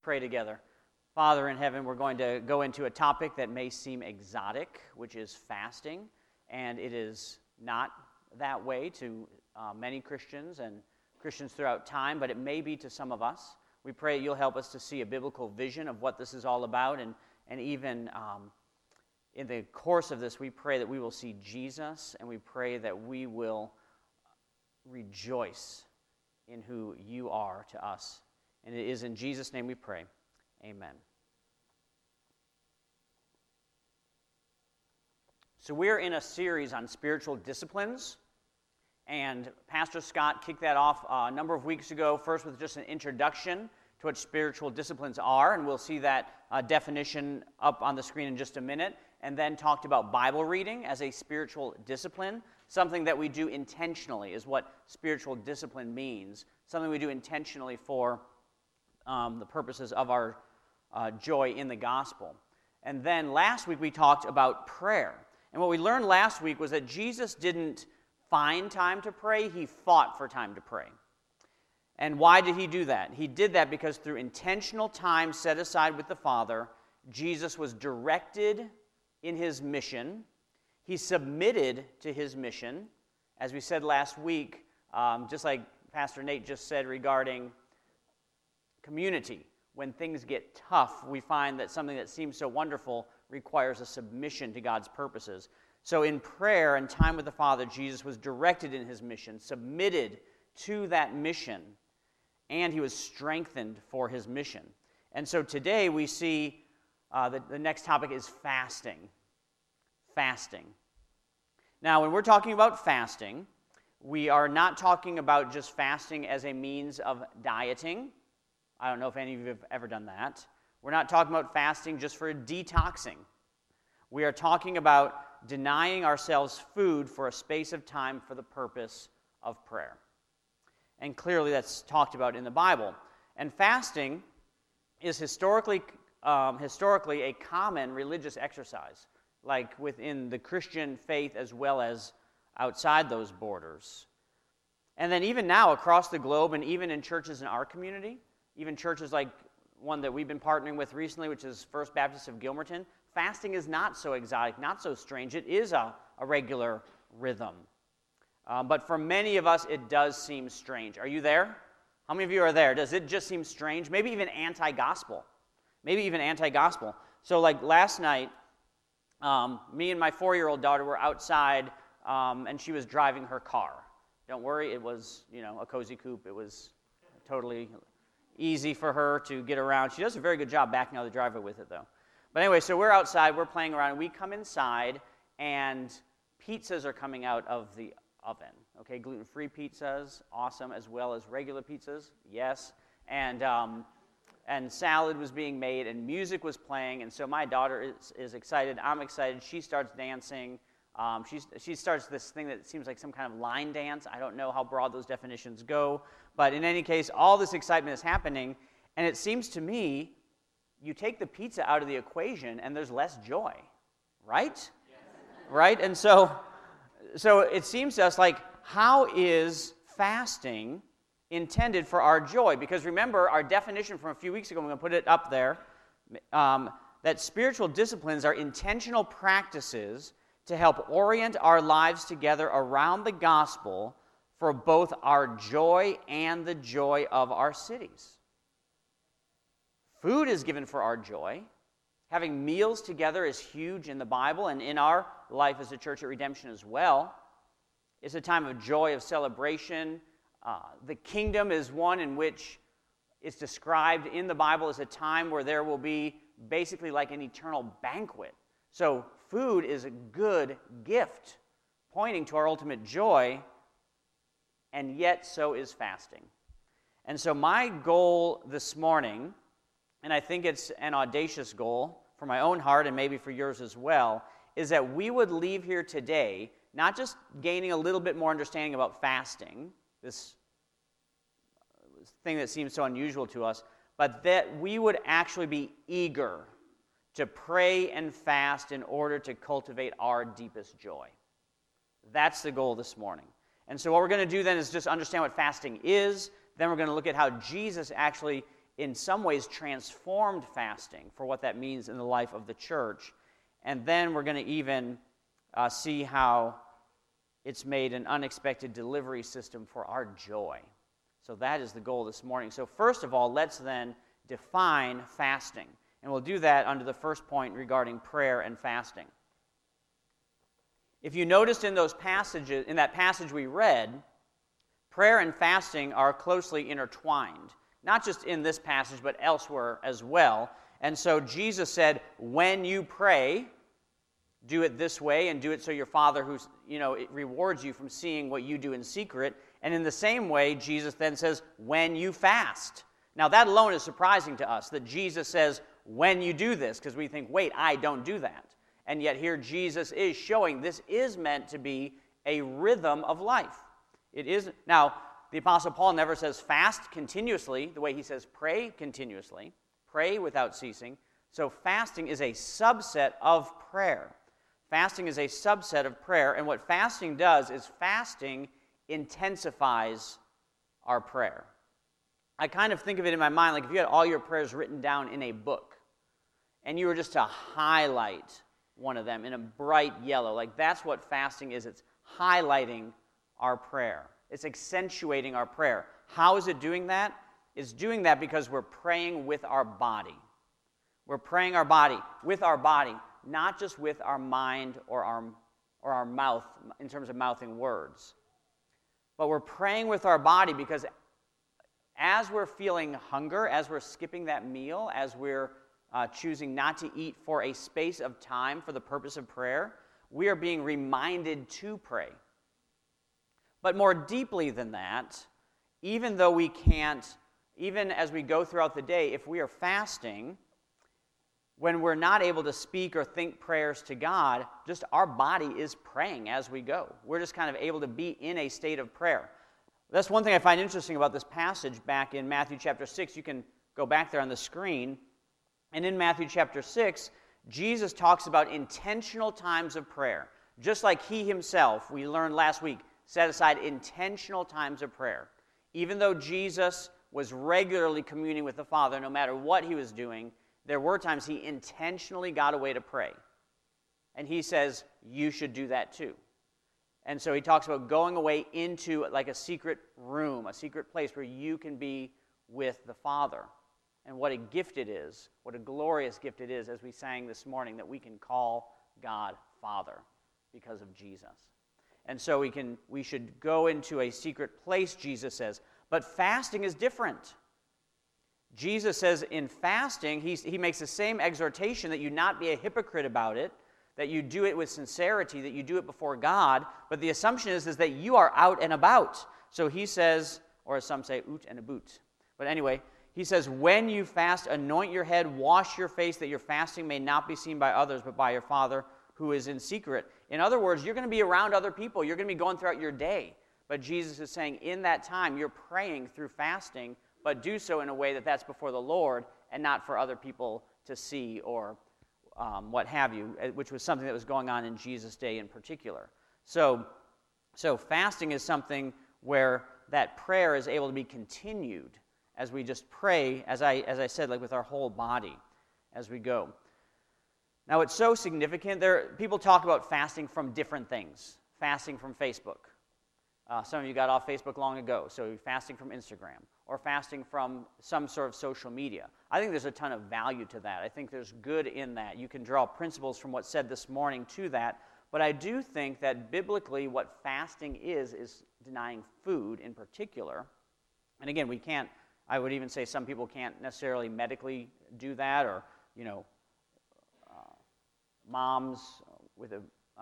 Pray together. Father in heaven, we're going to go into a topic that may seem exotic, which is fasting, and it is not that way to many Christians and Christians throughout time, but it may be to some of us. We pray you'll help us to see a biblical vision of what this is all about, and even in the course of this, we pray that we will see Jesus, and we pray that we will rejoice in who you are to us. And it is in Jesus' name we pray. Amen. So we're in a series on spiritual disciplines, and Pastor Scott kicked that off a number of weeks ago, first with just an introduction to what spiritual disciplines are, and we'll see that definition up on the screen in just a minute, and then talked about Bible reading as a spiritual discipline, something that we do intentionally is what spiritual discipline means, something we do intentionally for the purposes of our joy in the gospel. And then last week we talked about prayer. And what we learned last week was that Jesus didn't find time to pray, he fought for time to pray. And why did he do that? He did that because through intentional time set aside with the Father, Jesus was directed in his mission. He submitted to his mission. As we said last week, just like Pastor Nate just said regarding community. When things get tough, we find that something that seems so wonderful requires a submission to God's purposes. So in prayer and time with the Father, Jesus was directed in his mission, submitted to that mission, and he was strengthened for his mission. And so today we see the next topic is fasting. Fasting. Now, when we're talking about fasting, we are not talking about just fasting as a means of dieting. I don't know if any of you have ever done that. We're not talking about fasting just for detoxing. We are talking about denying ourselves food for a space of time for the purpose of prayer. And clearly that's talked about in the Bible. And fasting is historically a common religious exercise, like within the Christian faith as well as outside those borders. And then even now across the globe and even in churches in our community, even churches like one that we've been partnering with recently, which is First Baptist of Gilmerton, fasting is not so exotic, not so strange. It is a regular rhythm. But for many of us, it does seem strange. Are you there? How many of you are there? Does it just seem strange? Maybe even anti-gospel. Maybe even anti-gospel. So like last night, me and my 4-year-old daughter were outside, and she was driving her car. Don't worry, it was, a cozy coupe. It was totally easy for her to get around. She does a very good job backing out of the driveway with it, though. But anyway, so we're outside, we're playing around, and we come inside, and pizzas are coming out of the oven. Okay, gluten-free pizzas, awesome, as well as regular pizzas, yes. And salad was being made, and music was playing, and so my daughter is excited. I'm excited. She starts dancing. She starts this thing that seems like some kind of line dance. I don't know how broad those definitions go. But in any case, all this excitement is happening. And it seems to me, you take the pizza out of the equation and there's less joy. Right? Yes. Right? And so it seems to us like, how is fasting intended for our joy? Because remember, our definition from a few weeks ago, I'm going to put it up there, that spiritual disciplines are intentional practices to help orient our lives together around the gospel for both our joy and the joy of our cities. Food is given for our joy. Having meals together is huge in the Bible and in our life as a church at Redemption as well. It's a time of joy, of celebration. The kingdom is one in which it's described in the Bible as a time where there will be basically like an eternal banquet. So food is a good gift, pointing to our ultimate joy, and yet so is fasting. And so my goal this morning, and I think it's an audacious goal for my own heart and maybe for yours as well, is that we would leave here today not just gaining a little bit more understanding about fasting, this thing that seems so unusual to us, but that we would actually be eager to pray and fast in order to cultivate our deepest joy. That's the goal this morning. And so what we're going to do then is just understand what fasting is. Then we're going to look at how Jesus actually in some ways transformed fasting for what that means in the life of the church. And then we're going to even see how it's made an unexpected delivery system for our joy. So that is the goal this morning. So first of all, let's then define fasting. And we'll do that under the first point regarding prayer and fasting. If you noticed in those passages, in that passage we read, prayer and fasting are closely intertwined. Not just in this passage, but elsewhere as well. And so Jesus said, when you pray, do it this way, and do it so your Father who's, it rewards you from seeing what you do in secret. And in the same way, Jesus then says, when you fast. Now that alone is surprising to us, that Jesus says, when you do this, because we think, wait, I don't do that. And yet here Jesus is showing this is meant to be a rhythm of life. It is. Now, the Apostle Paul never says fast continuously, the way he says pray continuously, pray without ceasing. So fasting is a subset of prayer. Fasting is a subset of prayer, and what fasting does is fasting intensifies our prayer. I kind of think of it in my mind like if you had all your prayers written down in a book, and you were just to highlight one of them in a bright yellow, like that's what fasting is. It's highlighting our prayer. It's accentuating our prayer. How is it doing that? It's doing that because we're praying with our body. We're praying our body with our body, not just with our mind or our mouth in terms of mouthing words. But we're praying with our body because as we're feeling hunger, as we're skipping that meal, as we're choosing not to eat for a space of time for the purpose of prayer, we are being reminded to pray. But more deeply than that, even though we can't, even as we go throughout the day, if we are fasting, when we're not able to speak or think prayers to God, just our body is praying as we go. We're just kind of able to be in a state of prayer. That's one thing I find interesting about this passage back in Matthew chapter 6. You can go back there on the screen. And in Matthew chapter 6, Jesus talks about intentional times of prayer. Just like he himself, we learned last week, set aside intentional times of prayer. Even though Jesus was regularly communing with the Father, no matter what he was doing, there were times he intentionally got away to pray. And he says, you should do that too. And so he talks about going away into like a secret room, a secret place where you can be with the Father. And what a gift it is, what a glorious gift it is, as we sang this morning, that we can call God Father because of Jesus. And so we should go into a secret place, Jesus says. But fasting is different. Jesus says in fasting, he makes the same exhortation that you not be a hypocrite about it, that you do it with sincerity, that you do it before God. But the assumption is that you are out and about. So he says, or as some say, oot and a boot. But anyway, he says, when you fast, anoint your head, wash your face, that your fasting may not be seen by others, but by your Father who is in secret. In other words, you're going to be around other people. You're going to be going throughout your day. But Jesus is saying in that time, you're praying through fasting, but do so in a way that's before the Lord and not for other people to see or what have you, which was something that was going on in Jesus' day in particular. So fasting is something where that prayer is able to be continued as we just pray, as I said, like with our whole body as we go. Now, it's so significant. People talk about fasting from different things. Fasting from Facebook. Some of you got off Facebook long ago, so you're fasting from Instagram, or fasting from some sort of social media. I think there's a ton of value to that. I think there's good in that. You can draw principles from what's said this morning to that, but I do think that biblically what fasting is denying food in particular. And again, I would even say some people can't necessarily medically do that, or, moms with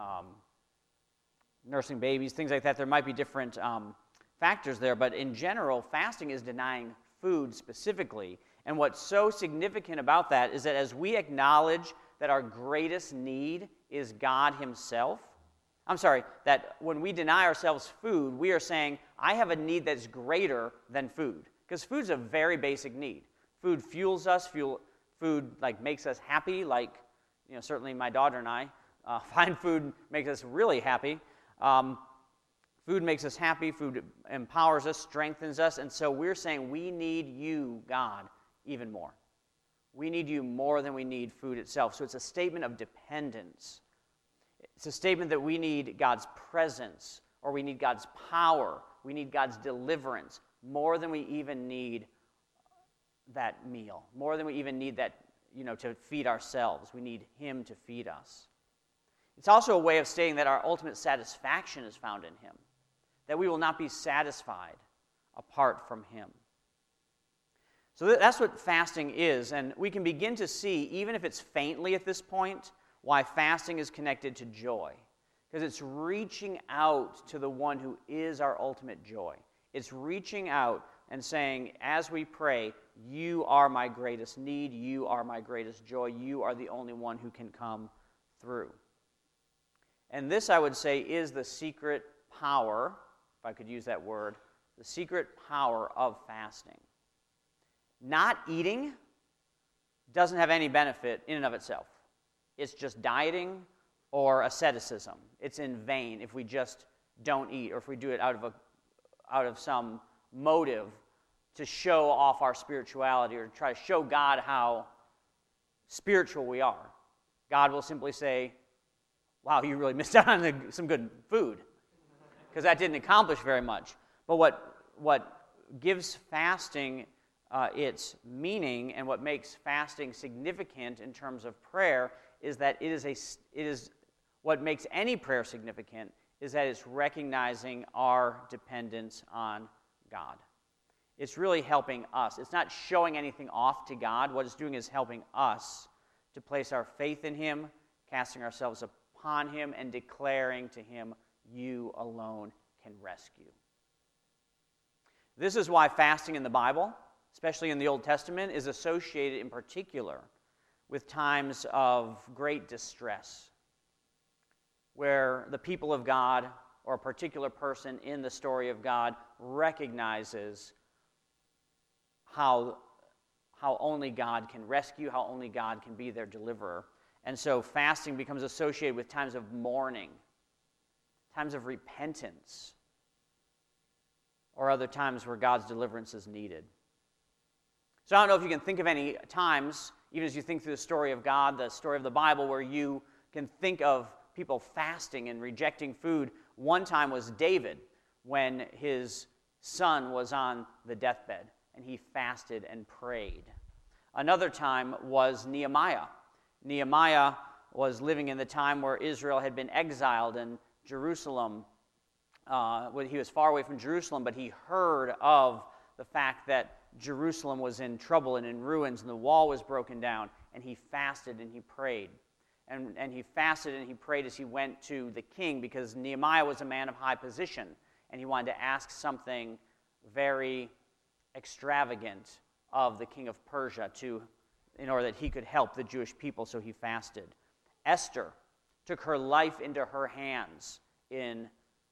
nursing babies, things like that. There might be different factors there, but in general, fasting is denying food specifically. And what's so significant about that is that as we acknowledge that our greatest need is God himself, that when we deny ourselves food, we are saying, I have a need that's greater than food. Because food's a very basic need. Food fuels us, food makes us happy, certainly my daughter and I find food makes us really happy. Food makes us happy, food empowers us, strengthens us, and so we're saying we need you, God, even more. We need you more than we need food itself. So it's a statement of dependence. It's a statement that we need God's presence, or we need God's power, we need God's deliverance, more than we even need that meal, more than we even need that, to feed ourselves. We need Him to feed us. It's also a way of stating that our ultimate satisfaction is found in Him, that we will not be satisfied apart from Him. So that's what fasting is, and we can begin to see, even if it's faintly at this point, why fasting is connected to joy. Because it's reaching out to the one who is our ultimate joy. It's reaching out and saying, as we pray, you are my greatest need, you are my greatest joy, you are the only one who can come through. And this, I would say, is the secret power, if I could use that word, the secret power of fasting. Not eating doesn't have any benefit in and of itself. It's just dieting or asceticism. It's in vain if we just don't eat, or if we do it out of some motive to show off our spirituality or to try to show God how spiritual we are. God will simply say, wow, you really missed out on some good food, because that didn't accomplish very much. But what gives fasting its meaning, and what makes fasting significant in terms of prayer, is that it is what makes any prayer significant is that it's recognizing our dependence on God. It's really helping us. It's not showing anything off to God. What it's doing is helping us to place our faith in Him, casting ourselves upon Him, and declaring to Him, you alone can rescue. This is why fasting in the Bible, especially in the Old Testament, is associated in particular with times of great distress, where the people of God, or a particular person in the story of God, recognizes how only God can rescue, how only God can be their deliverer. And so fasting becomes associated with times of mourning, times of repentance, or other times where God's deliverance is needed. So I don't know if you can think of any times, even as you think through the story of God, the story of the Bible, where you can think of people fasting and rejecting food. One time was David, when his son was on the deathbed, and he fasted and prayed. Another time was Nehemiah. Nehemiah was living in the time where Israel had been exiled, and Jerusalem, he was far away from Jerusalem, but he heard of the fact that Jerusalem was in trouble and in ruins, and the wall was broken down, and he fasted and he prayed. And he fasted and he prayed as he went to the king, because Nehemiah was a man of high position, and he wanted to ask something very extravagant of the king of Persia in order that he could help the Jewish people, so he fasted. Esther took her life into her hands in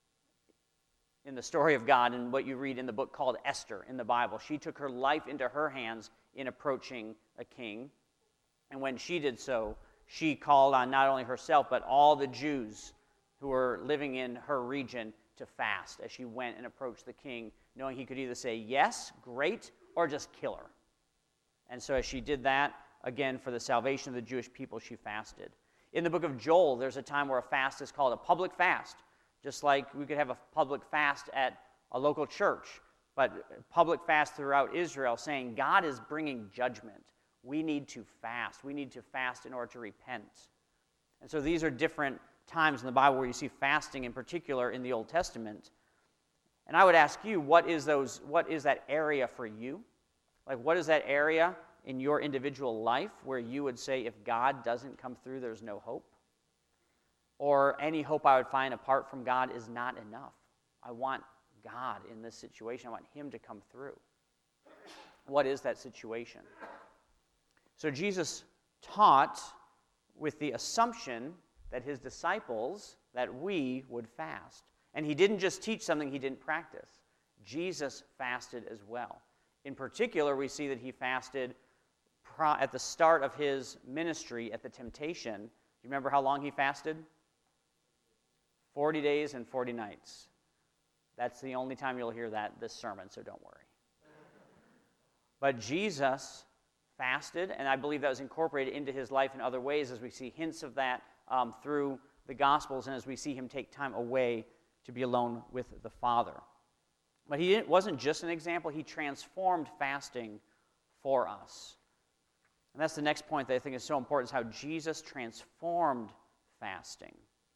the story of God, and what you read in the book called Esther in the Bible. She took her life into her hands in approaching a king, and when she did so, she called on not only herself, but all the Jews who were living in her region to fast as she went and approached the king, knowing he could either say yes, great, or just kill her. And so as she did that, again, for the salvation of the Jewish people, she fasted. In the book of Joel, there's a time where a fast is called a public fast, just like we could have a public fast at a local church, but public fast throughout Israel, saying God is bringing judgment. We need to fast. We need to fast in order to repent. And so these are different times in the Bible where you see fasting, in particular in the Old Testament. And I would ask you, what is that area for you? Like, what is that area in your individual life where you would say, if God doesn't come through, there's no hope? Or any hope I would find apart from God is not enough. I want God in this situation. I want Him to come through. What is that situation? So Jesus taught with the assumption that His disciples, that we would fast. And He didn't just teach something He didn't practice. Jesus fasted as well. In particular, we see that He fasted at the start of His ministry at the temptation. Do you remember how long He fasted? 40 days and 40 nights. That's the only time you'll hear this sermon, so don't worry. But Jesus fasted, and I believe that was incorporated into his life in other ways as we see hints of that through the Gospels and as we see him take time away to be alone with the Father. But he wasn't just an example, he transformed fasting for us. And that's the next point that I think is so important, is how Jesus transformed fasting.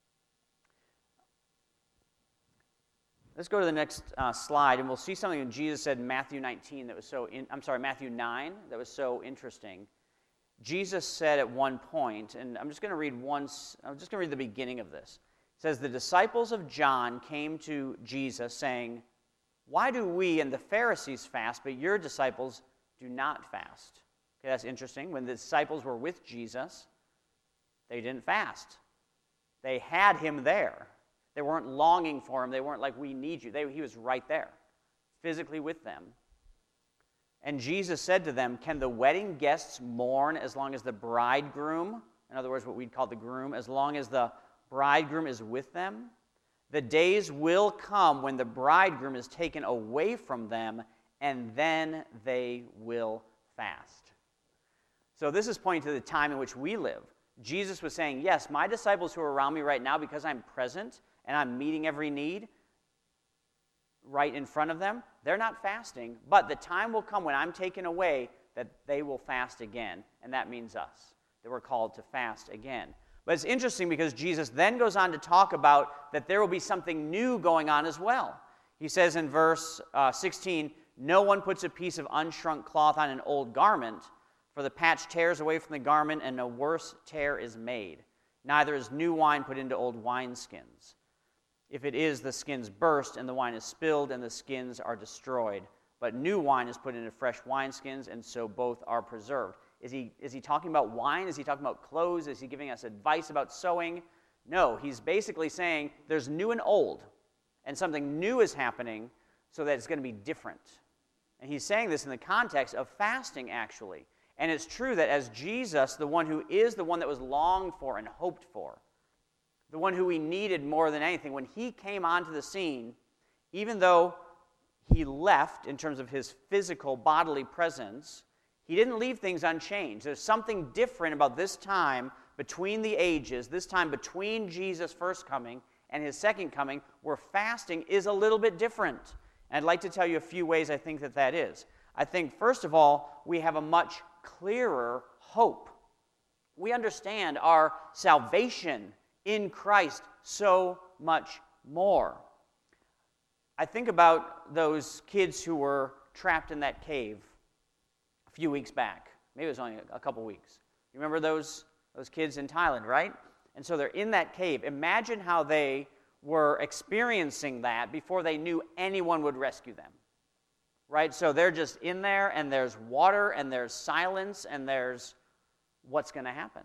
Let's go to the next slide, and we'll see something that Jesus said in Matthew 19 that was Matthew 9 that was so interesting. Jesus said at one point, and I'm just going to read the beginning of this. It says, "The disciples of John came to Jesus saying, 'Why do we and the Pharisees fast, but your disciples do not fast?'" Okay, that's interesting. When the disciples were with Jesus, they didn't fast. They had him there. They weren't longing for him. They weren't like, "We need you." He was right there, physically with them. And Jesus said to them, "Can the wedding guests mourn as long as the bridegroom," in other words, what we'd call the groom, "as long as the bridegroom is with them? The days will come when the bridegroom is taken away from them, and then they will fast." So this is pointing to the time in which we live. Jesus was saying, yes, my disciples who are around me right now, because I'm present and I'm meeting every need right in front of them, they're not fasting, but the time will come when I'm taken away that they will fast again, and that means us, that we're called to fast again. But it's interesting because Jesus then goes on to talk about that there will be something new going on as well. He says in verse 16, "No one puts a piece of unshrunk cloth on an old garment, for the patch tears away from the garment, and a worse tear is made. Neither is new wine put into old wineskins. If it is, the skins burst, and the wine is spilled, and the skins are destroyed. But new wine is put into fresh wineskins, and so both are preserved." Is he talking about wine? Is he talking about clothes? Is he giving us advice about sewing? No, he's basically saying there's new and old, and something new is happening so that it's going to be different. And he's saying this in the context of fasting, actually. And it's true that as Jesus, the one who is the one that was longed for and hoped for, the one who we needed more than anything, when he came onto the scene, even though he left in terms of his physical bodily presence, he didn't leave things unchanged. There's something different about this time between the ages, this time between Jesus' first coming and his second coming, where fasting is a little bit different. And I'd like to tell you a few ways I think that is. I think, first of all, we have a much clearer hope. We understand our salvation in Christ so much more. I think about those kids who were trapped in that cave a few weeks back. Maybe it was only a couple weeks. You remember those kids in Thailand, right? And so they're in that cave. Imagine how they were experiencing that before they knew anyone would rescue them. Right? So they're just in there, and there's water, and there's silence, and there's what's going to happen.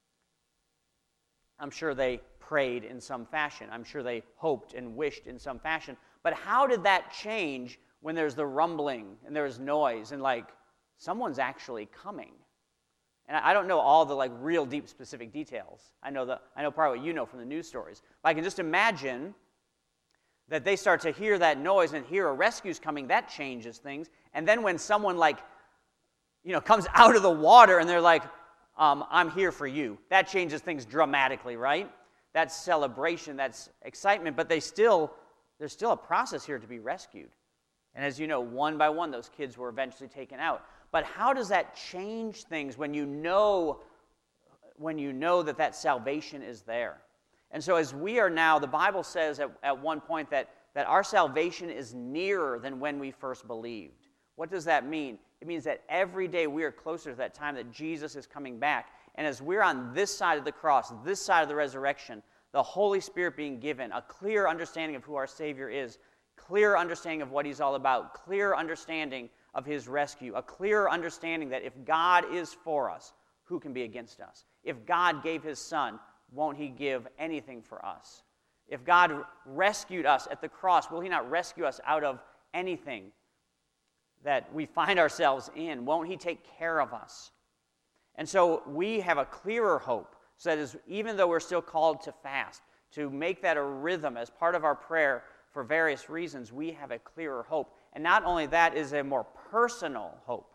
I'm sure they prayed in some fashion. I'm sure they hoped and wished in some fashion. But how did that change when there's the rumbling and there's noise and like someone's actually coming? And I don't know all the like real deep specific details. I know probably what you know from the news stories. But I can just imagine that they start to hear that noise and hear a rescue's coming. That changes things. And then when someone comes out of the water and they're like, "I'm here for you," that changes things dramatically, right? That's celebration, that's excitement, but there's still a process here to be rescued. And as you know, one by one, those kids were eventually taken out. But how does that change things when you know that salvation is there? And so as we are now, the Bible says at one point that our salvation is nearer than when we first believed. What does that mean? It means that every day we are closer to that time that Jesus is coming back. And as we're on this side of the cross, this side of the resurrection, the Holy Spirit being given a clear understanding of who our Savior is, clear understanding of what he's all about, clear understanding of his rescue, a clear understanding that if God is for us, who can be against us? If God gave his Son, won't he give anything for us? If God rescued us at the cross, will he not rescue us out of anything that we find ourselves in? Won't he take care of us? And so we have a clearer hope, so that even though we're still called to fast, to make that a rhythm as part of our prayer for various reasons, we have a clearer hope. And not only that, is a more personal hope,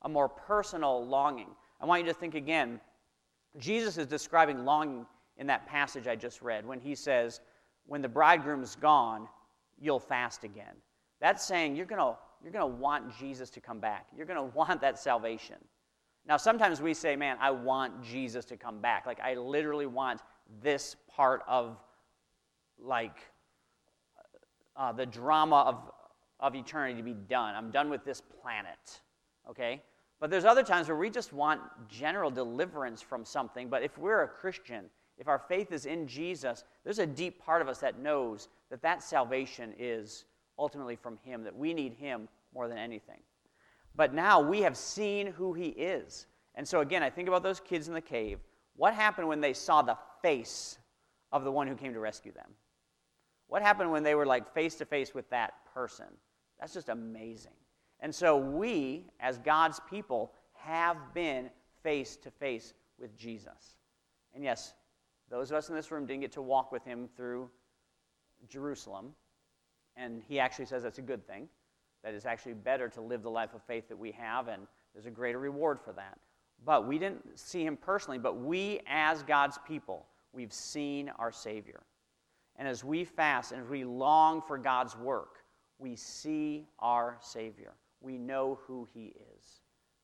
a more personal longing. I want you to think again. Jesus is describing longing in that passage I just read when he says, when the bridegroom's gone, you'll fast again. That's saying you're going to want Jesus to come back. You're going to want that salvation. Now, sometimes we say, man, I want Jesus to come back. Like, I literally want this part of, like, the drama of eternity to be done. I'm done with this planet, okay? But there's other times where we just want general deliverance from something. But if we're a Christian, if our faith is in Jesus, there's a deep part of us that knows that that salvation is ultimately from him, that we need him more than anything. But now we have seen who he is. And so again, I think about those kids in the cave. What happened when they saw the face of the one who came to rescue them? What happened when they were like face to face with that person? That's just amazing. And so we, as God's people, have been face to face with Jesus. And yes, those of us in this room didn't get to walk with him through Jerusalem. And he actually says that's a good thing. That it's actually better to live the life of faith that we have, and there's a greater reward for that. But we didn't see him personally, but we, as God's people, we've seen our Savior. And as we fast and as we long for God's work, we see our Savior. We know who he is.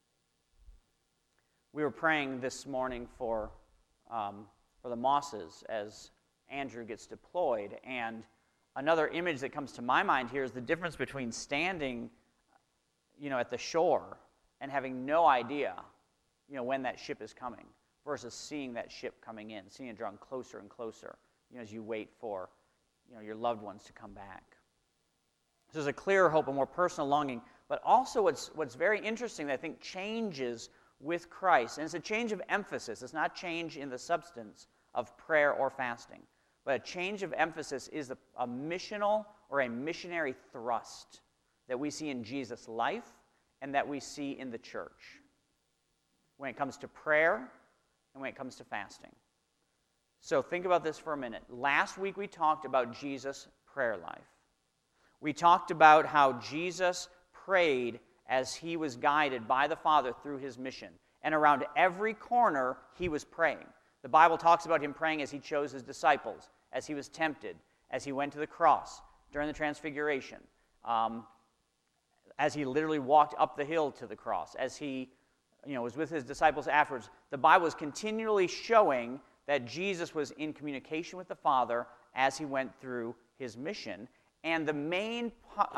We were praying this morning for the Mosses as Andrew gets deployed, and another image that comes to my mind here is the difference between standing, at the shore and having no idea, when that ship is coming, versus seeing that ship coming in, seeing it drawn closer and closer, as you wait for, your loved ones to come back. So there's a clearer hope, a more personal longing, but also what's very interesting that I think changes with Christ, and it's a change of emphasis. It's not change in the substance of prayer or fasting. But a change of emphasis is a missional or a missionary thrust that we see in Jesus' life and that we see in the church when it comes to prayer and when it comes to fasting. So think about this for a minute. Last week we talked about Jesus' prayer life. We talked about how Jesus prayed as he was guided by the Father through his mission. And around every corner he was praying. The Bible talks about him praying as he chose his disciples, as he was tempted, as he went to the cross during the transfiguration, as he literally walked up the hill to the cross, as he was with his disciples afterwards. The Bible is continually showing that Jesus was in communication with the Father as he went through his mission. And the main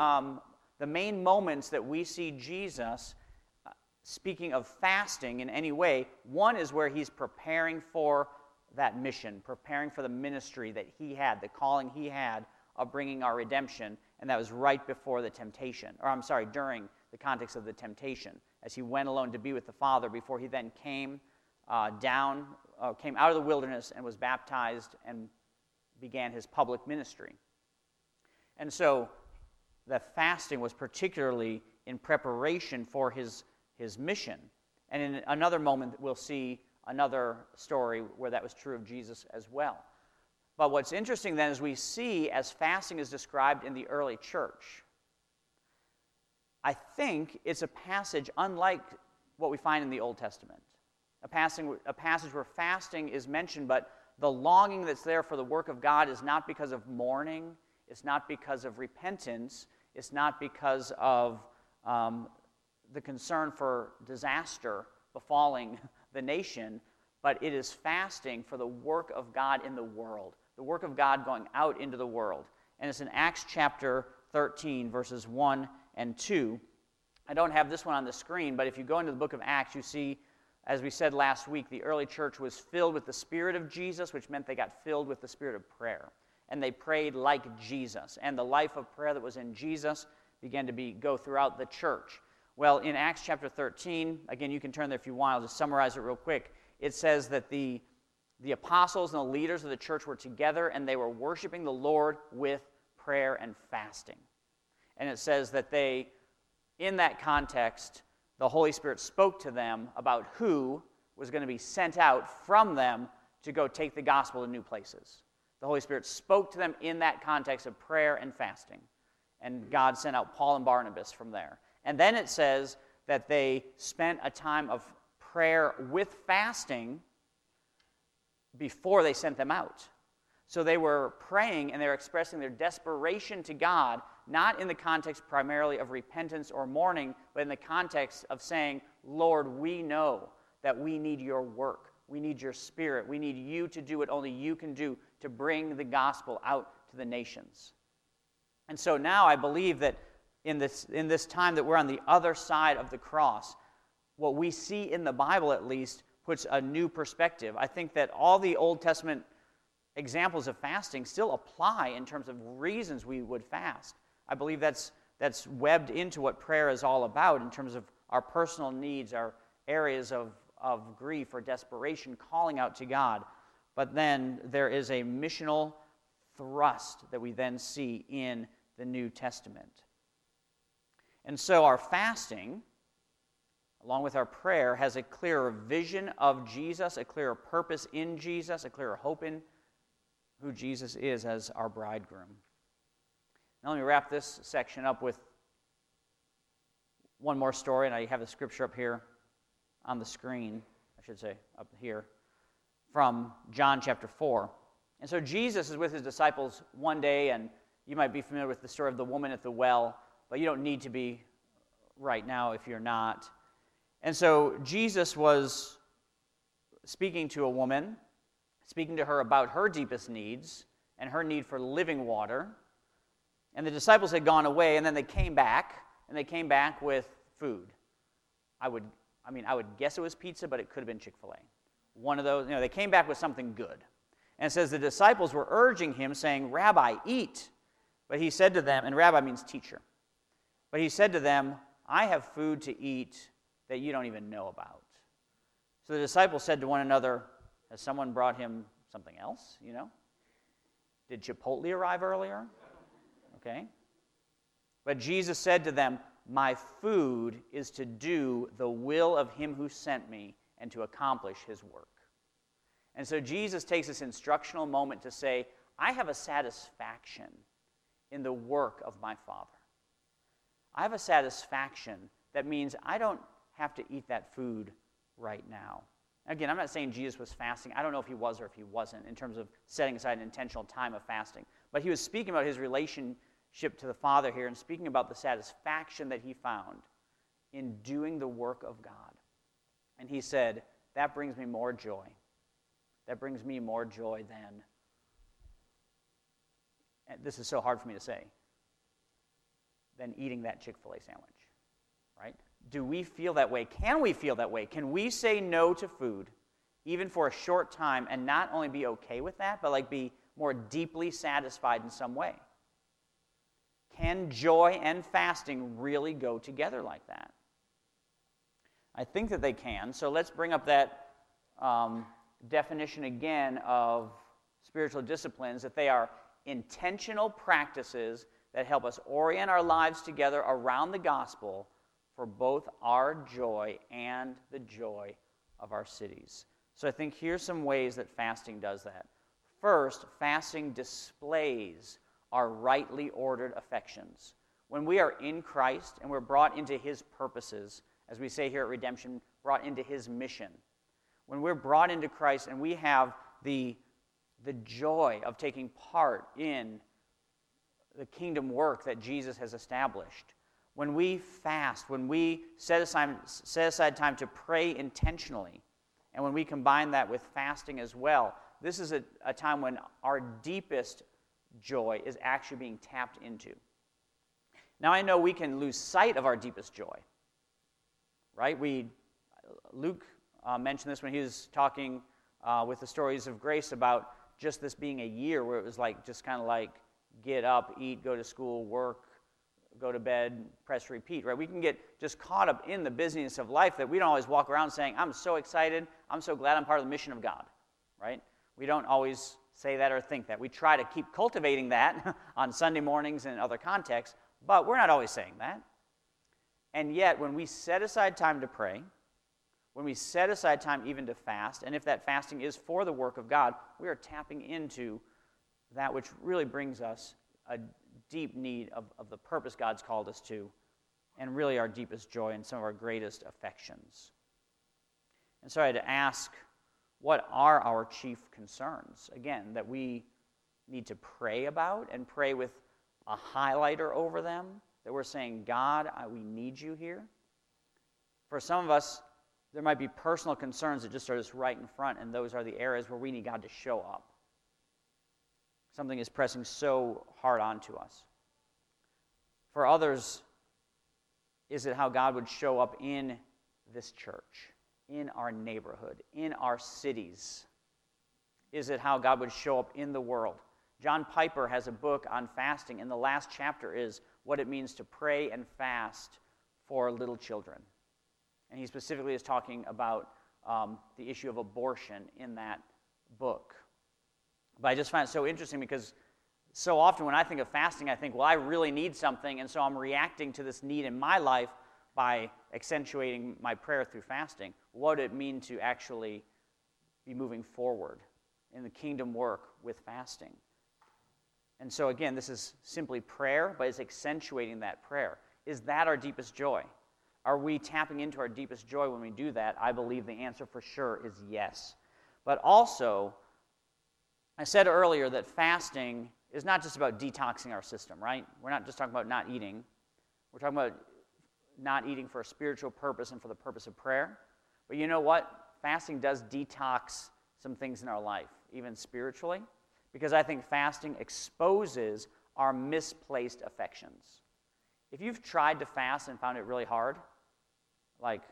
moments that we see Jesus speaking of fasting in any way, one is where he's preparing for that mission, preparing for the ministry that he had, the calling he had of bringing our redemption, and that was right before the temptation, during the context of the temptation, as he went alone to be with the Father before he then came out of the wilderness and was baptized and began his public ministry. And so the fasting was particularly in preparation for his mission. And in another moment, we'll see another story where that was true of Jesus as well. But what's interesting then is we see, as fasting is described in the early church, I think it's a passage unlike what we find in the Old Testament. A passage where fasting is mentioned, but the longing that's there for the work of God is not because of mourning, it's not because of repentance, it's not because of the concern for disaster befalling the nation, but it is fasting for the work of God in the world, the work of God going out into the world. And it's in Acts chapter 13, verses 1 and 2. I don't have this one on the screen, but if you go into the book of Acts, you see, as we said last week, the early church was filled with the Spirit of Jesus, which meant they got filled with the Spirit of prayer. And they prayed like Jesus. And the life of prayer that was in Jesus began to go throughout the church. Well, in Acts chapter 13, again, you can turn there if you want. I'll just summarize it real quick. It says that the apostles and the leaders of the church were together, and they were worshiping the Lord with prayer and fasting. And it says that in that context, the Holy Spirit spoke to them about who was going to be sent out from them to go take the gospel to new places. The Holy Spirit spoke to them in that context of prayer and fasting. And God sent out Paul and Barnabas from there. And then it says that they spent a time of prayer with fasting before they sent them out. So they were praying and they were expressing their desperation to God, not in the context primarily of repentance or mourning, but in the context of saying, Lord, we know that we need your work. We need your Spirit. We need you to do what only you can do to bring the gospel out to the nations. And so now I believe that in this time that we're on the other side of the cross, what we see in the Bible at least puts a new perspective. I think that all the Old Testament examples of fasting still apply in terms of reasons we would fast. I believe that's webbed into what prayer is all about in terms of our personal needs, our areas of grief or desperation, calling out to God. But then there is a missional thrust that we then see in the New Testament. And so our fasting, along with our prayer, has a clearer vision of Jesus, a clearer purpose in Jesus, a clearer hope in who Jesus is as our bridegroom. Now let me wrap this section up with one more story, and I have the scripture up here on the screen, I should say, up here, from John chapter 4. And so Jesus is with his disciples one day, and you might be familiar with the story of the woman at the well, but you don't need to be right now if you're not. And so Jesus was speaking to a woman, speaking to her about her deepest needs and her need for living water. And the disciples had gone away, and then they came back, and they came back with food. I would guess it was pizza, but it could have been Chick-fil-A. One of those, they came back with something good. And it says the disciples were urging him, saying, Rabbi, eat. But he said to them, and Rabbi means teacher. But he said to them, I have food to eat that you don't even know about. So the disciples said to one another, has someone brought him something else, Did Chipotle arrive earlier? Okay. But Jesus said to them, my food is to do the will of him who sent me and to accomplish his work. And so Jesus takes this instructional moment to say, I have a satisfaction in the work of my Father. I have a satisfaction that means I don't have to eat that food right now. Again, I'm not saying Jesus was fasting. I don't know if he was or if he wasn't in terms of setting aside an intentional time of fasting. But he was speaking about his relationship to the Father here and speaking about the satisfaction that he found in doing the work of God. And he said, that brings me more joy. That brings me more joy than, and this is so hard for me to say, than eating that Chick-fil-A sandwich, right? Do we feel that way? Can we feel that way? Can we say no to food, even for a short time, and not only be okay with that, but be more deeply satisfied in some way? Can joy and fasting really go together like that? I think that they can. So let's bring up that definition again of spiritual disciplines, that they are intentional practices that help us orient our lives together around the gospel for both our joy and the joy of our cities. So I think here's some ways that fasting does that. First, fasting displays our rightly ordered affections. When we are in Christ and we're brought into his purposes, as we say here at Redemption, brought into his mission. When we're brought into Christ and we have the joy of taking part in the kingdom work that Jesus has established, when we fast, when we set aside time to pray intentionally, and when we combine that with fasting as well, this is a time when our deepest joy is actually being tapped into. Now, I know we can lose sight of our deepest joy, right? Luke mentioned this when he was talking with the Stories of Grace about just this being a year where it was just kind of get up, eat, go to school, work, go to bed, press repeat, right? We can get just caught up in the busyness of life that we don't always walk around saying, I'm so excited, I'm so glad I'm part of the mission of God, right? We don't always say that or think that. We try to keep cultivating that on Sunday mornings and in other contexts, but we're not always saying that. And yet, when we set aside time to pray, when we set aside time even to fast, and if that fasting is for the work of God, we are tapping into that which really brings us a deep need of the purpose God's called us to and really our deepest joy and some of our greatest affections. And so I had to ask, what are our chief concerns? Again, that we need to pray about and pray with a highlighter over them, that we're saying, God, we need you here. For some of us, there might be personal concerns that just are just right in front, and those are the areas where we need God to show up. Something is pressing so hard onto us. For others, is it how God would show up in this church, in our neighborhood, in our cities? Is it how God would show up in the world? John Piper has a book on fasting, and the last chapter is what it means to pray and fast for little children. And he specifically is talking about the issue of abortion in that book. But I just find it so interesting because so often when I think of fasting, I think, well, I really need something, and so I'm reacting to this need in my life by accentuating my prayer through fasting. What would it mean to actually be moving forward in the kingdom work with fasting? And so again, this is simply prayer, but it's accentuating that prayer. Is that our deepest joy? Are we tapping into our deepest joy when we do that? I believe the answer for sure is yes. But also, I said earlier that fasting is not just about detoxing our system, right? We're not just talking about not eating. We're talking about not eating for a spiritual purpose and for the purpose of prayer. But you know what? Fasting does detox some things in our life, even spiritually, because I think fasting exposes our misplaced affections. If you've tried to fast and found it really hard, like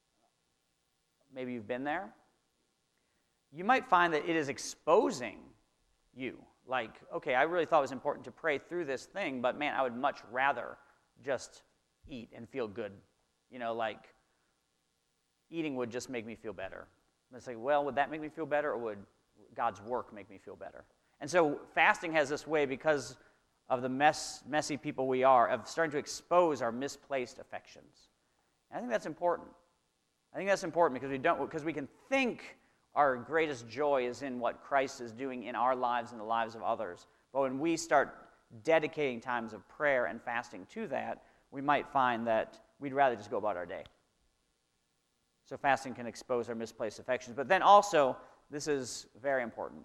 maybe you've been there, you might find that it is exposing you. Like, okay, I really thought it was important to pray through this thing, but man, I would much rather just eat and feel good. You know, like eating would just make me feel better. And it's like, well, would that make me feel better, or would God's work make me feel better? And so fasting has this way, because of the messy people we are, of starting to expose our misplaced affections. And I think that's important. I think that's important because we can think our greatest joy is in what Christ is doing in our lives and the lives of others. But when we start dedicating times of prayer and fasting to that, we might find that we'd rather just go about our day. So fasting can expose our misplaced affections. But then also, this is very important,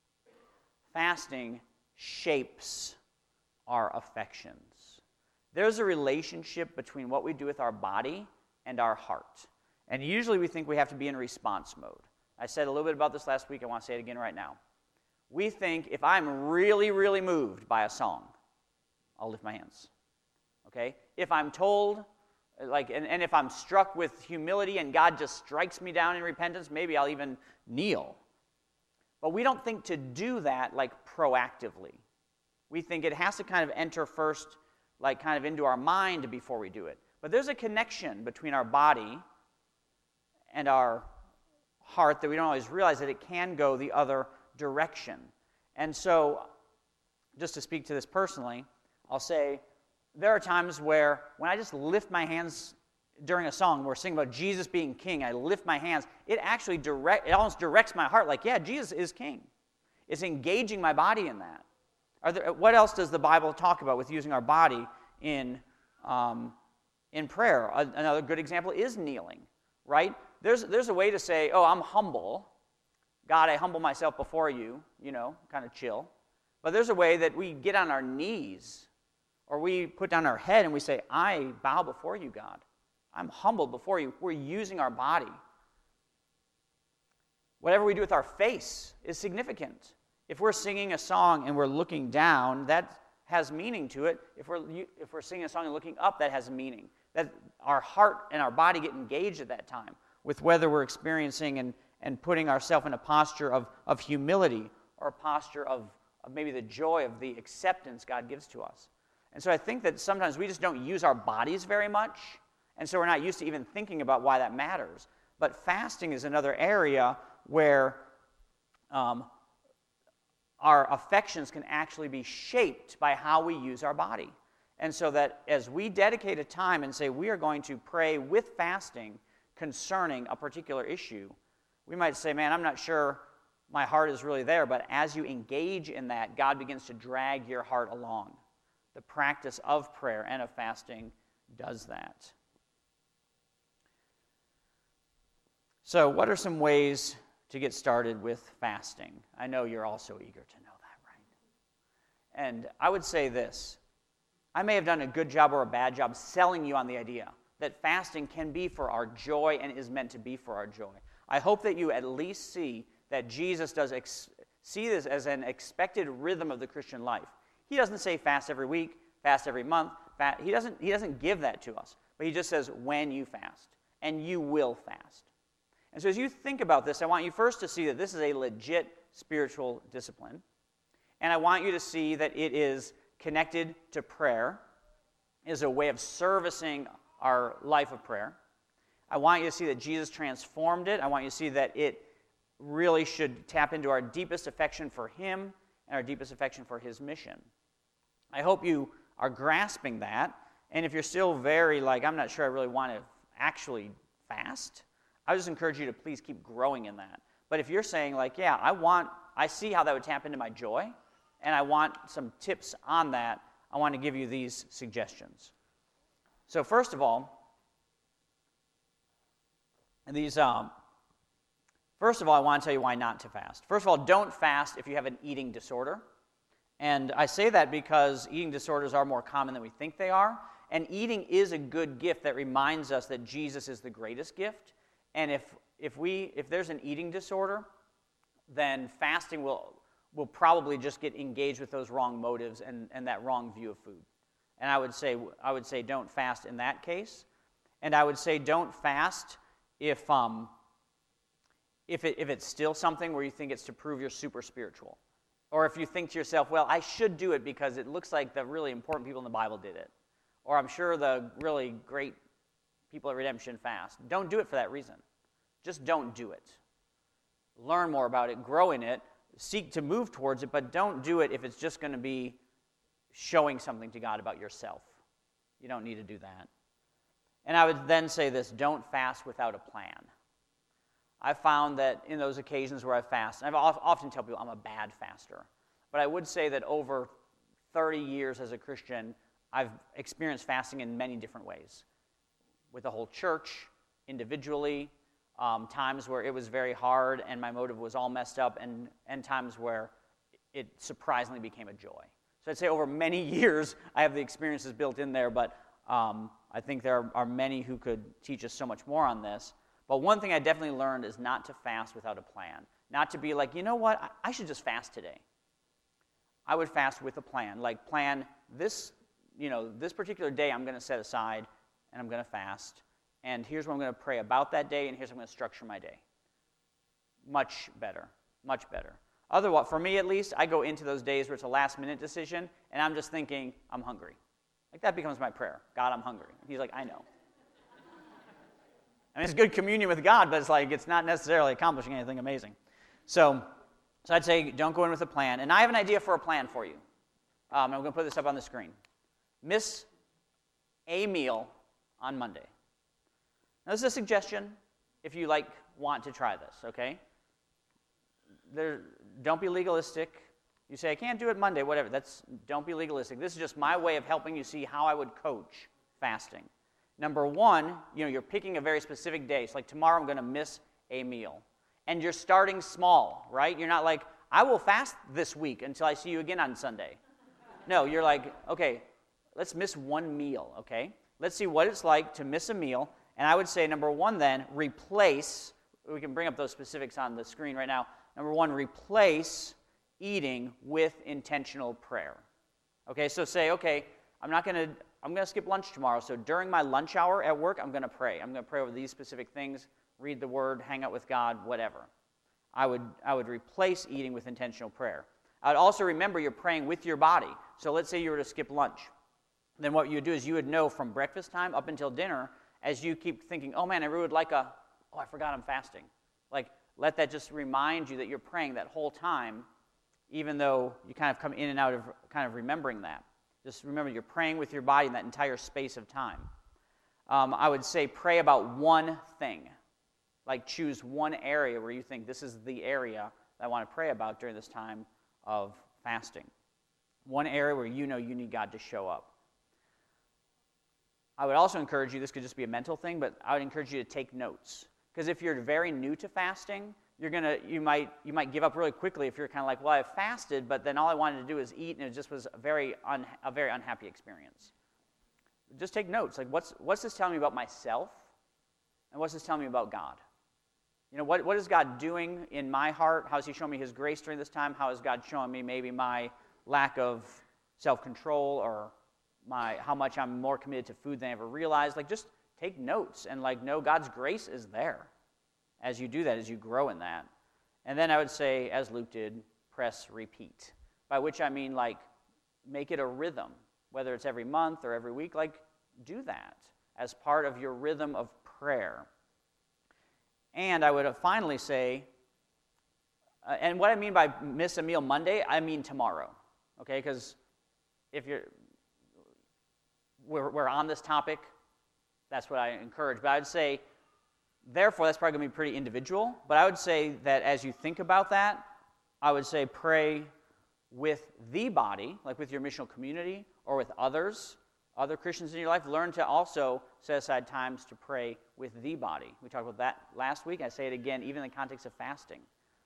fasting shapes our affections. There's a relationship between what we do with our body and our heart. And usually we think we have to be in response mode. I said a little bit about this last week. I want to say it again right now. We think if I'm really, really moved by a song, I'll lift my hands. Okay? If I'm told, and if I'm struck with humility and God just strikes me down in repentance, maybe I'll even kneel. But we don't think to do that like proactively. We think it has to kind of enter first, like kind of into our mind before we do it. But there's a connection between our body and our heart that we don't always realize, that it can go the other direction. And so, just to speak to this personally, I'll say there are times where when I just lift my hands during a song, we're singing about Jesus being king, I lift my hands, it actually it almost directs my heart, like, yeah, Jesus is king. It's engaging my body in that. What else does the Bible talk about with using our body in prayer? Another good example is kneeling, right? There's a way to say, oh, I'm humble. God, I humble myself before you, kind of chill. But there's a way that we get on our knees, or we put down our head and we say, I bow before you, God. I'm humble before you. We're using our body. Whatever we do with our face is significant. If we're singing a song and we're looking down, that has meaning to it. If we're singing a song and looking up, that has meaning. That our heart and our body get engaged at that time with whether we're experiencing and putting ourselves in a posture of humility, or a posture of maybe the joy of the acceptance God gives to us. And so I think that sometimes we just don't use our bodies very much, and so we're not used to even thinking about why that matters. But fasting is another area where our affections can actually be shaped by how we use our body. And so that as we dedicate a time and say we are going to pray with fasting concerning a particular issue, we might say, man, I'm not sure my heart is really there, but as you engage in that, God begins to drag your heart along. The practice of prayer and of fasting does that. So, what are some ways to get started with fasting? I know you're all so eager to know that, right? And I would say this. I may have done a good job or a bad job selling you on the idea that fasting can be for our joy and is meant to be for our joy. I hope that you at least see that Jesus does see this as an expected rhythm of the Christian life. He doesn't say fast every week, fast every month. He doesn't give that to us. But he just says when you fast, and you will fast. And so as you think about this, I want you first to see that this is a legit spiritual discipline. And I want you to see that it is connected to prayer, is a way of servicing our life of prayer. I want you to see that Jesus transformed it. I want you to see that it really should tap into our deepest affection for him and our deepest affection for his mission. I hope you are grasping that. And if you're still very I'm not sure I really want to actually fast, I would just encourage you to please keep growing in that. But if you're saying I see how that would tap into my joy, and I want some tips on that, I want to give you these suggestions. So first of all, I want to tell you why not to fast. First of all, don't fast if you have an eating disorder. And I say that because eating disorders are more common than we think they are. And eating is a good gift that reminds us that Jesus is the greatest gift. And if there's an eating disorder, then fasting will probably just get engaged with those wrong motives and that wrong view of food. And I would say don't fast in that case. And I would say don't fast if it's still something where you think it's to prove you're super spiritual. Or if you think to yourself, well, I should do it because it looks like the really important people in the Bible did it. Or I'm sure the really great people at Redemption fast. Don't do it for that reason. Just don't do it. Learn more about it, grow in it, seek to move towards it, but don't do it if it's just going to be showing something to God about yourself. You don't need to do that. And I would then say this, don't fast without a plan. I found that in those occasions where I fast, and I often tell people I'm a bad faster, but I would say that over 30 years as a Christian, I've experienced fasting in many different ways. With the whole church, individually, times where it was very hard and my motive was all messed up, and times where it surprisingly became a joy. So I'd say over many years, I have the experiences built in there, but I think there are many who could teach us so much more on this. But one thing I definitely learned is not to fast without a plan. Not to be like, you know what, I should just fast today. I would fast with a plan. Like plan this particular day I'm going to set aside and I'm going to fast. And here's what I'm going to pray about that day, and here's how I'm going to structure my day. Much better. Much better. Otherwise, for me at least, I go into those days where it's a last-minute decision, and I'm just thinking, I'm hungry. Like that becomes my prayer. God, I'm hungry. He's like, I know. I mean, it's good communion with God, but it's not necessarily accomplishing anything amazing. So I'd say don't go in with a plan. And I have an idea for a plan for you. I'm going to put this up on the screen. Miss a meal on Monday. Now, this is a suggestion if you want to try this, okay? Don't be legalistic. You say, I can't do it Monday, whatever. Don't be legalistic. This is just my way of helping you see how I would coach fasting. Number one, you're picking a very specific day. So tomorrow I'm going to miss a meal. And you're starting small, right? You're not like, I will fast this week until I see you again on Sunday. No, you're like, okay, let's miss one meal, okay? Let's see what it's like to miss a meal. And I would say, number one then, replace, we can bring up those specifics on the screen right now. Number one, replace eating with intentional prayer. Okay, so say, okay, I'm going to skip lunch tomorrow, so during my lunch hour at work, I'm going to pray. I'm going to pray over these specific things, read the Word, hang out with God, whatever. I would replace eating with intentional prayer. I would also remember you're praying with your body. So let's say you were to skip lunch. Then what you would do is you would know from breakfast time up until dinner, as you keep thinking, oh man, I really would like I forgot I'm fasting. Let that just remind you that you're praying that whole time, even though you kind of come in and out of kind of remembering that. Just remember you're praying with your body in that entire space of time. I would say pray about one thing. Choose one area where you think this is the area that I want to pray about during this time of fasting. One area where you know you need God to show up. I would also encourage you, this could just be a mental thing, but I would encourage you to take notes. Because if you're very new to fasting, you might give up really quickly if you're kind of like, well, I fasted, but then all I wanted to do is eat, and it just was a very unhappy experience. Just take notes. Like, what's this telling me about myself, and what's this telling me about God? What is God doing in my heart? How is he showing me his grace during this time? How is God showing me maybe my lack of self-control, or how much I'm more committed to food than I ever realized? Like, just take notes and know God's grace is there as you do that, as you grow in that. And then I would say, as Luke did, press repeat, by which I mean make it a rhythm, whether it's every month or every week. Do that as part of your rhythm of prayer. And I would finally say, and what I mean by miss a meal Monday, I mean tomorrow, okay? Because if we're on this topic, that's what I encourage. But I would say, therefore, that's probably going to be pretty individual. But I would say that as you think about that, I would say pray with the body, like with your missional community, or with other Christians in your life. Learn to also set aside times to pray with the body. We talked about that last week. I say it again, even in the context of fasting.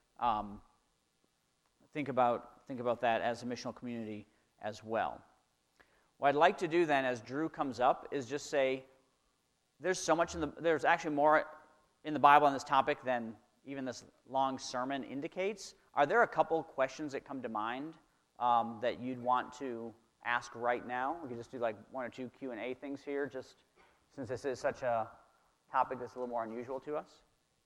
Think about that as a missional community as well. What I'd like to do then, as Drew comes up, is just say, there's actually more in the Bible on this topic than even this long sermon indicates. Are there a couple questions that come to mind that you'd want to ask right now? We could just do one or two Q&A things here, just since this is such a topic that's a little more unusual to us.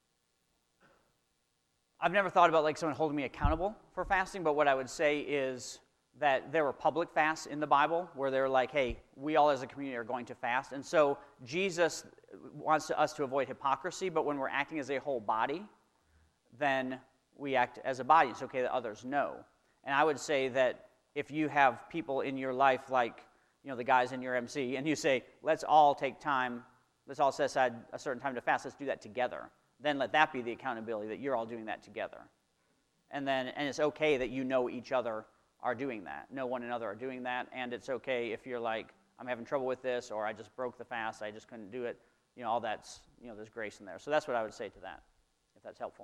I've never thought about someone holding me accountable for fasting, but what I would say is that there were public fasts in the Bible where they're like, hey, we all as a community are going to fast. And so Jesus wants us to avoid hypocrisy, but when we're acting as a whole body, then we act as a body. It's okay that others know. And I would say that if you have people in your life the guys in your MC, and you say, let's all take time, let's all set aside a certain time to fast, let's do that together, then let that be the accountability, that you're all doing that together. And it's okay that each other are doing that. Know one another are doing that, and it's okay if you're like, I'm having trouble with this, or I just broke the fast, I just couldn't do it. All that's, there's grace in there. So that's what I would say to that, if that's helpful.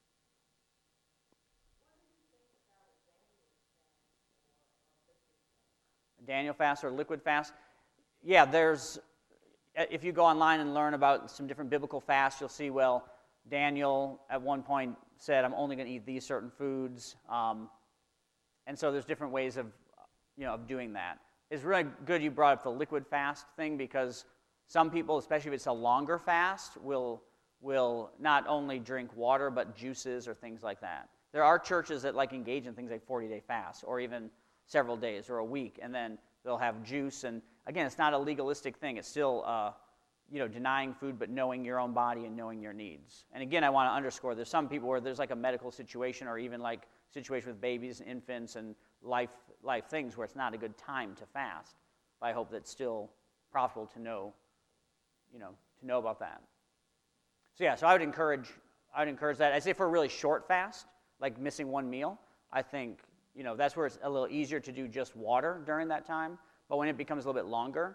Daniel fast or liquid fast? Yeah, if you go online and learn about some different biblical fasts, you'll see, Daniel at one point said, I'm only going to eat these certain foods. And so there's different ways of doing that. It's really good you brought up the liquid fast thing, because some people, especially if it's a longer fast, will not only drink water but juices or things like that. There are churches that engage in things like 40-day fasts, or even several days or a week, and then they'll have juice. And again, it's not a legalistic thing. It's still denying food, but knowing your own body and knowing your needs. And again, I want to underscore, there's some people where there's a medical situation, or even situation with babies and infants and life things where it's not a good time to fast. But I hope that's still profitable to know about that. So I would encourage that. I'd say for a really short fast, like missing one meal, I think that's where it's a little easier to do just water during that time. But when it becomes a little bit longer,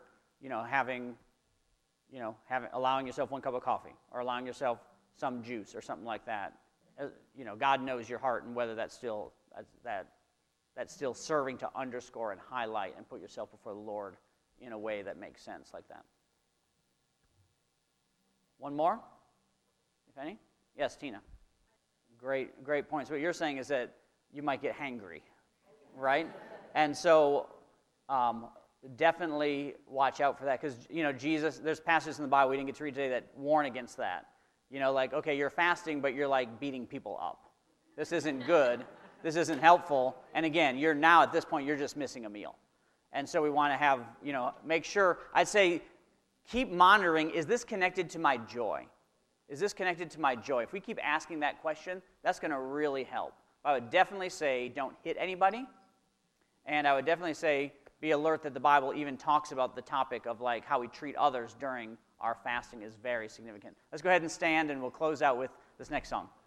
allowing yourself 1 cup of coffee, or allowing yourself some juice or something like that. God knows your heart and whether that's still serving to underscore and highlight and put yourself before the Lord in a way that makes sense like that. One more, if any? Yes, Tina. Great point. So what you're saying is that you might get hangry, right? And so definitely watch out for that, because Jesus, there's passages in the Bible we didn't get to read today that warn against that. Okay, you're fasting, but you're beating people up. This isn't good. This isn't helpful. And again, you're now at this point, you're just missing a meal. And so we want to have, make sure, I'd say, keep monitoring, is this connected to my joy? Is this connected to my joy? If we keep asking that question, that's going to really help. I would definitely say don't hit anybody. And I would definitely say be alert that the Bible even talks about the topic of how we treat others during our fasting is very significant. Let's go ahead and stand, and we'll close out with this next song.